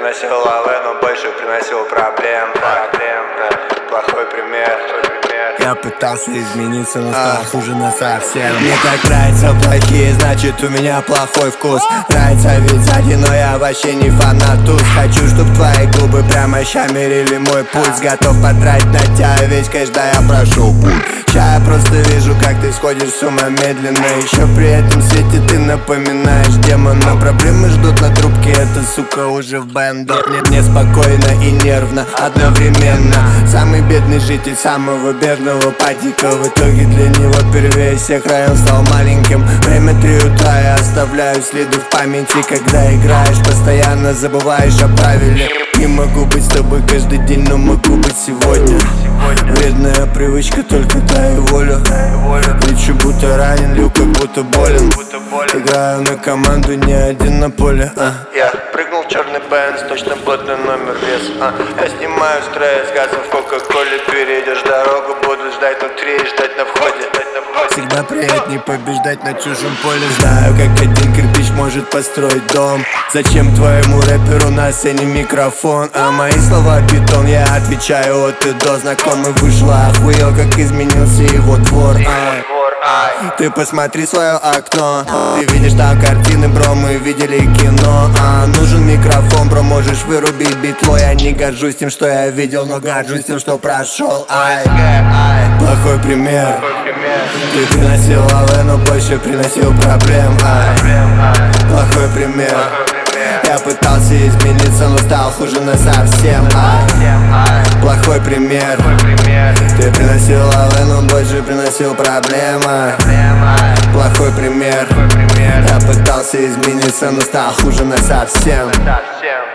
приносил лавы, но больше приносил проблем. Плохой пример. Я пытался измениться, но стал хуже на совсем. Мне так нравятся плохие, значит у меня плохой вкус. Нравится ведь сзади, но я вообще не фанат туз. Хочу, чтоб твои губы прямо ща мерили мой пульс. Готов потратить на тебя весь кэш, да я прошел путь. Ща я просто вижу, как ты сходишь с ума медленно. Еще при этом свете ты напоминаешь демона. Проблемы ждут на трубке, эта сука уже в бэндах. Мне спокойно и нервно одновременно. Самый бедный житель самого бедного падика. В итоге для него первее всех район стал маленьким. Время 3 утра, я оставляю следы в памяти. Когда играешь, постоянно забываешь о правиле. Не могу быть с тобой каждый день, но могу быть сегодня. Вредная привычка, только дай волю. Лечу будто ранен, лью как будто болен. Играю на команду, не один на поле. Я прыгнул в черный Бенз, точно плотный номер вес. Я снимаю стресс, газом в кока-коле. Перейдешь дорогу, буду ждать внутри и ждать на входе. Всегда приятней побеждать на чужом поле. Знаю, как один кирпич может построить дом. Зачем твоему рэперу на сцене микрофон? А мои слова бетон, я отвечаю от и до. Знакомый вышла, охуел, как изменился его двор. Ты посмотри свое окно. Ты видишь там картины, бро, мы видели кино. Нужен микрофон, бро, можешь вырубить битло. Я не горжусь тем, что я видел, но горжусь тем, что прошел. Плохой пример. Ты приносил лавы, но больше приносил проблем. Плохой пример. Я пытался измениться, но стал хуже на совсем. Плохой пример. Ты приносил лавы, но больше приносил проблемы. Плохой пример. Я пытался измениться, но стал хуже на совсем.